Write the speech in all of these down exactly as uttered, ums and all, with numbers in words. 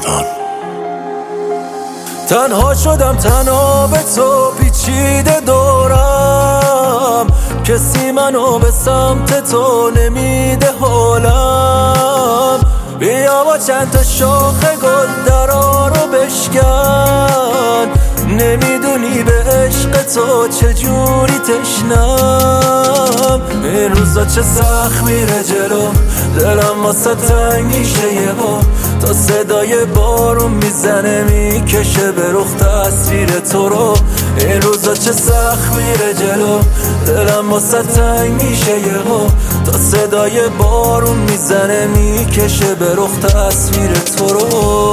نادان. تنها شدم تنها به تو پیچیده دورم، کسی منو به سمت تو نمیده حالم. بیا با چند تا شاخه گل درا رو بشکن، نمیدونی به عشق تو چجوری تشنم. این روزا چه سخت میره جلو، دلم واسه تنگ میشه یهو، تا صدای بارون میزنه میکشه به رخ تصویر تو رو. این روزا چه سخت میره جلو، دلم واسه تنگ میشه یهو، تا صدای بارون میزنه میکشه به رخ تصویر تو رو.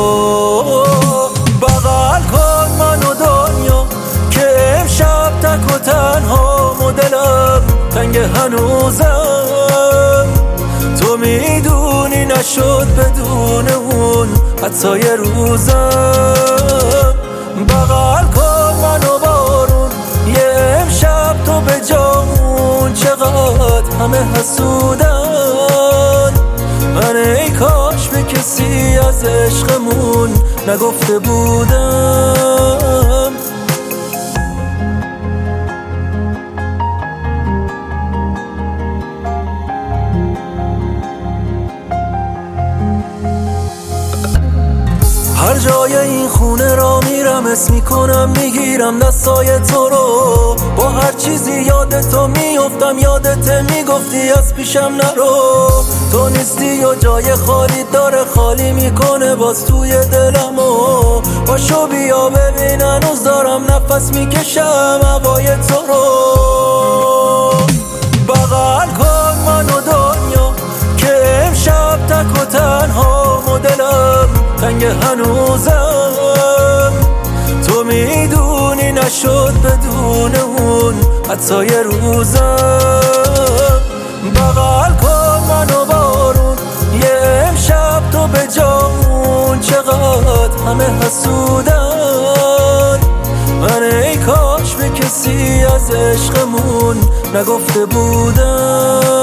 بغل کن منو دنیا که امشب تک و تنها مدلم تنگ هنوزم. تو میدونی نشد بدون اون حتی یه روزم. بغل کن منو بارون یه امشب تو به جامون، چقدر همه حسودن. من ای کاش به کسی از عشقمون نگفته بودم. هر جای این خونه را میرم اسم میکنم میگیرم دستای تو رو، با هر چیزی یاد تو میافتم، یادت میگفتی از پیشم نرو. تو نیستی و جای خالی داره خالی میکنه باز توی دلمو. پاشو بیا ببین هنوز دارم نفس میکشم هوای تو رو. بغل کن منو دنیا که امشب تک و تنها مدلم تنگ هنوزم. تو میدونی نشد بدون اون حتی یه روزم. بغل کن منو بارون یه امشب تو به جامون، چقدر همه حسودن. من ای کاش به کسی از عشقمون نگفته بودم.